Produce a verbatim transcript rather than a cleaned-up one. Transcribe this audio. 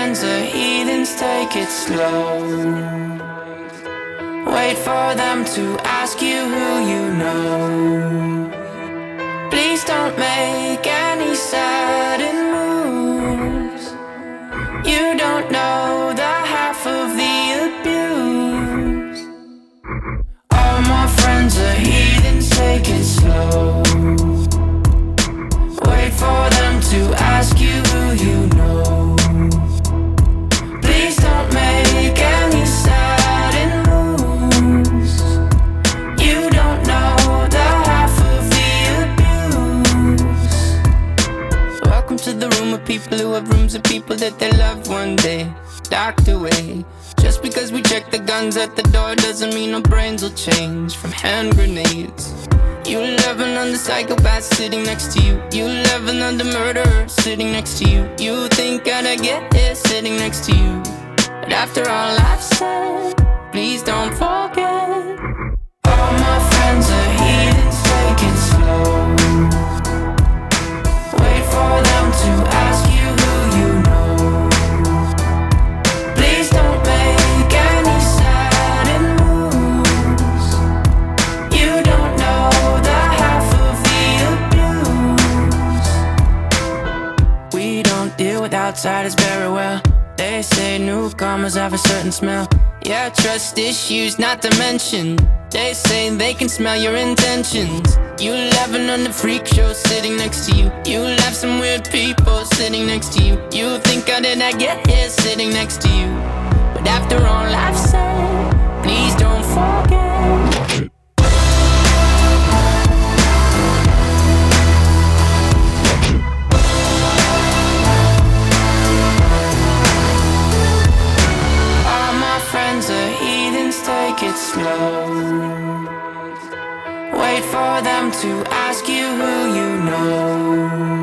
friends are heathens, take it slow. Wait for them to ask you who you know. Please don't make any sudden moves. You don't know the half of the abuse. All my friends are heathens, take it slow. Wait for them to ask you who you know. Please don't make any sudden moves. You don't know the half of the abuse. Welcome to the room of people who have rooms of people that they love one day docked away. Just because we check the guns at the door doesn't mean our brains will change from hand grenades. You love another psychopath sitting next to you. You love another murderer sitting next to you. You think I'd get here sitting next to you. But after all I've said, please don't forget. All my friends are heathens, take it slow. Wait for them to ask you who you know. Please don't make any sudden moves. You don't know the half of the abuse. We don't deal with outsiders very well. They say newcomers have a certain smell. Yeah, trust issues not to mention. They say they can smell your intentions. You laughing on the freak show sitting next to you. You laugh some weird people sitting next to you. You think how did I get here sitting next to you. But after all I've said, please don't forget. Take it slow. Wait for them to ask you who you know.